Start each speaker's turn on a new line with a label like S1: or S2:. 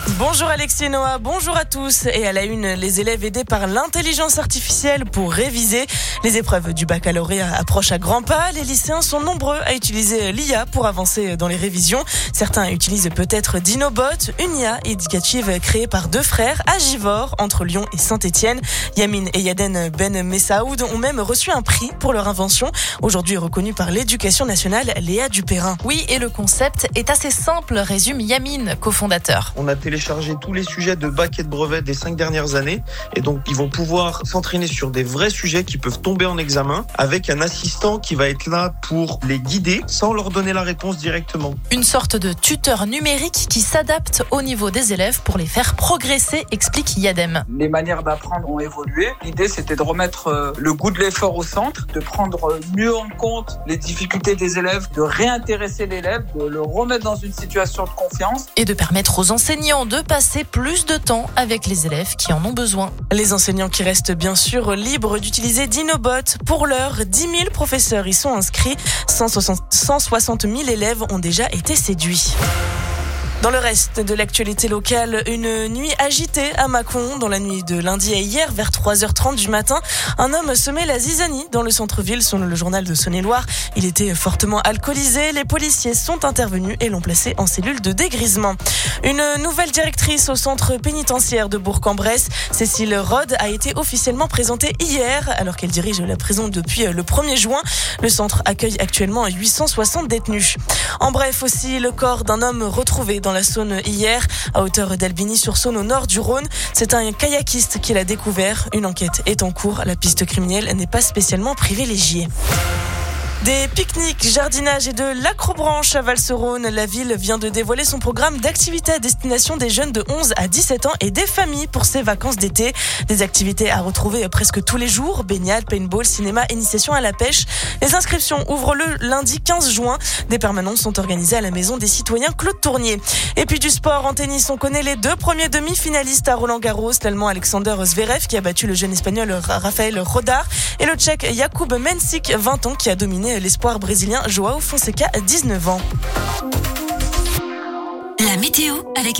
S1: Bonjour Alexis et Noah, bonjour à tous. Et à la une, les élèves aidés par l'intelligence artificielle pour réviser. Les épreuves du baccalauréat approchent à grands pas. Les lycéens sont nombreux à utiliser l'IA pour avancer dans les révisions. Certains utilisent peut-être Dinobot, une IA éducative créée par deux frères à Givors, entre Lyon et Saint-Étienne. Yamin et Yaden Ben Messaoud ont même reçu un prix pour leur invention, aujourd'hui reconnue par l'Éducation nationale, Léa Dupérin.
S2: Oui, et le concept est assez simple, résume Yamin, cofondateur.
S3: On a téléchargé tous les sujets de bac et de brevet des 5 dernières années et donc ils vont pouvoir s'entraîner sur des vrais sujets qui peuvent tomber en examen avec un assistant qui va être là pour les guider sans leur donner la réponse directement.
S2: Une sorte de tuteur numérique qui s'adapte au niveau des élèves pour les faire progresser, explique Yadem.
S4: Les manières d'apprendre ont évolué. L'idée, c'était de remettre le goût de l'effort au centre, de prendre mieux en compte les difficultés des élèves, de réintéresser l'élève, de le remettre dans une situation de confiance.
S2: Et de permettre aux enseignants de passer plus de temps avec les élèves qui en ont besoin.
S1: Les enseignants qui restent bien sûr libres d'utiliser Dinobot. Pour l'heure, 10 000 professeurs y sont inscrits. 160 000 élèves ont déjà été séduits. Dans le reste de l'actualité locale, une nuit agitée à Mâcon. Dans la nuit de lundi à hier, vers 3h30 du matin, un homme semait la zizanie dans le centre-ville, selon le journal de Saône-et-Loire. Il était fortement alcoolisé. Les policiers sont intervenus et l'ont placé en cellule de dégrisement. Une nouvelle directrice au centre pénitentiaire de Bourg-en-Bresse, Cécile Rode, a été officiellement présentée hier, alors qu'elle dirige la prison depuis le 1er juin. Le centre accueille actuellement 860 détenus. En bref aussi, le corps d'un homme retrouvé dans la Saône hier, à hauteur d'Albigny-sur-Saône au nord du Rhône. C'est un kayakiste qui l'a découvert. Une enquête est en cours. La piste criminelle n'est pas spécialement privilégiée. Des pique-niques, jardinage et de l'acrobranche à Val-sur-Rhône. La ville vient de dévoiler son programme d'activités à destination des jeunes de 11 à 17 ans et des familles pour ces vacances d'été. Des activités à retrouver presque tous les jours. Baignade, paintball, cinéma, initiation à la pêche. Les inscriptions ouvrent le lundi 15 juin. Des permanences sont organisées à la maison des citoyens Claude Tournier. Et puis du sport en tennis, on connaît les deux premiers demi-finalistes à Roland-Garros. L'Allemand Alexander Zverev qui a battu le jeune Espagnol Rafael Rodar et le Tchèque Jakub Mensik, 20 ans, qui a dominé l'espoir brésilien João Fonseca, 19 ans.
S5: La météo avec